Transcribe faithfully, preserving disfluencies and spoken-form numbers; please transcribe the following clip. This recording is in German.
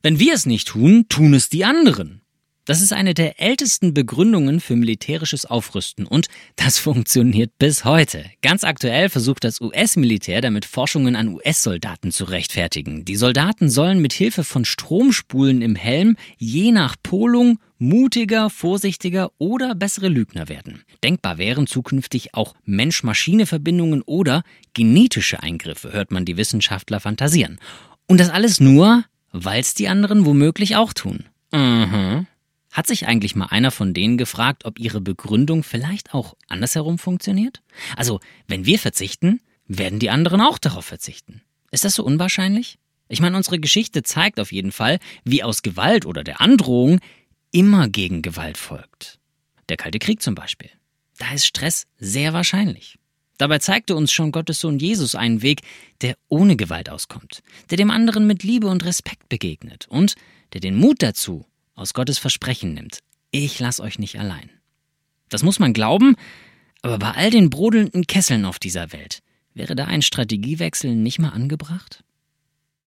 Wenn wir es nicht tun, tun es die anderen. Das ist eine der ältesten Begründungen für militärisches Aufrüsten und das funktioniert bis heute. Ganz aktuell versucht das U S-Militär damit Forschungen an U S-Soldaten zu rechtfertigen. Die Soldaten sollen mit Hilfe von Stromspulen im Helm je nach Polung mutiger, vorsichtiger oder bessere Lügner werden. Denkbar wären zukünftig auch Mensch-Maschine-Verbindungen oder genetische Eingriffe, hört man die Wissenschaftler fantasieren. Und das alles nur, weil es die anderen womöglich auch tun. Mhm. Hat sich eigentlich mal einer von denen gefragt, ob ihre Begründung vielleicht auch andersherum funktioniert? Also, wenn wir verzichten, werden die anderen auch darauf verzichten. Ist das so unwahrscheinlich? Ich meine, unsere Geschichte zeigt auf jeden Fall, wie aus Gewalt oder der Androhung immer gegen Gewalt folgt. Der Kalte Krieg zum Beispiel. Da ist Stress sehr wahrscheinlich. Dabei zeigte uns schon Gottes Sohn Jesus einen Weg, der ohne Gewalt auskommt, der dem anderen mit Liebe und Respekt begegnet und der den Mut dazu aus Gottes Versprechen nimmt. Ich lass euch nicht allein. Das muss man glauben, aber bei all den brodelnden Kesseln auf dieser Welt, wäre da ein Strategiewechsel nicht mal angebracht?